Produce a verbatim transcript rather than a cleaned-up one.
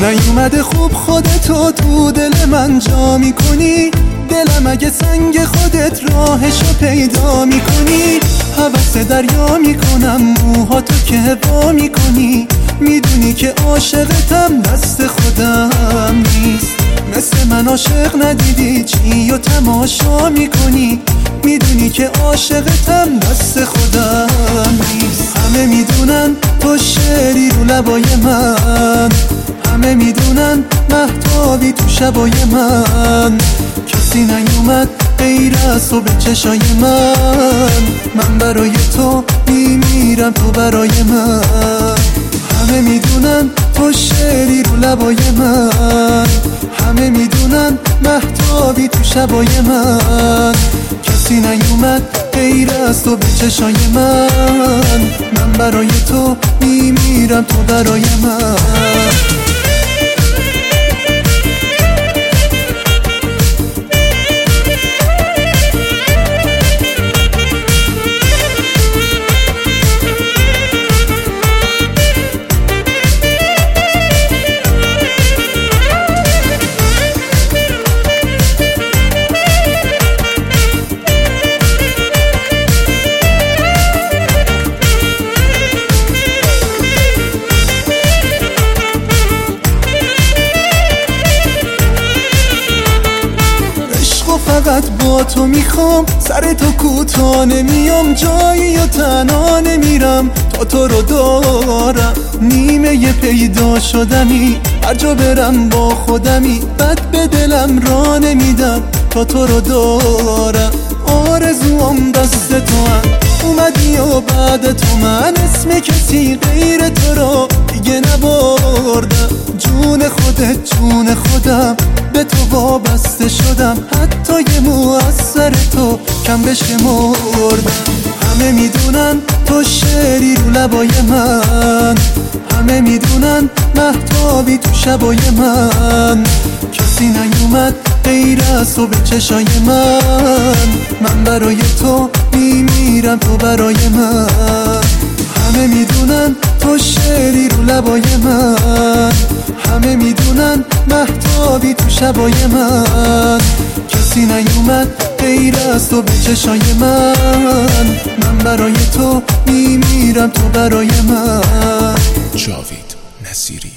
نیومده خوب خودتو تو دل من جا میکنی، دلم اگه سنگ خودت راهشو پیدا میکنی. هوس دریا میکنم موهاتو که وا میکنی، میدونی که عاشقتم دست خودم نیست. مثل من عاشق ندیدی چی و تماشا میکنی، میدونی که عاشقتم دست خودم نیست. همه میدونن تو شعری رو لبای من، همه میدونن مهتابی تو شبای من. کسی نیومد غیر از تو به چشای من، من برای تو میمیرم تو برای من. همه میدونن تو شعری رو لبای من، همه میدونن مهتابی تو شبای من. کسی نیومد غیر از تو به چشای من، من برای تو میمیرم تو برای من. فقط با تو میخوام، سر تو کوتاه نمیام، جایی و تنها نمیرم تا تو رو دارم. نیمه ی پیدا شدمی، هر جا برم با خودمی، بد به دلم را نمیدم تا تو رو دارم. آرزوام دست تو هم اومدی و بعد تو من اسم کسی غیر تو رو دیگه نبردم. جون خودت جون خودم، به تو وابسته شدم، حتی یه مو از سر تو کم بشمردم. همه میدونن تو شعری رو لبای من، همه میدونن مهتابی تو شبای من. کسی نیومد غیر از تو به چشای من، من برای تو میمیرم تو برای من. همه میدونن تو شعری رو لبای من، همه میدونن مهتابی تو شبای من. کسی نیومد غیر از تو به چشای من، من برای تو میمیرم تو برای من. جاوید نصیری.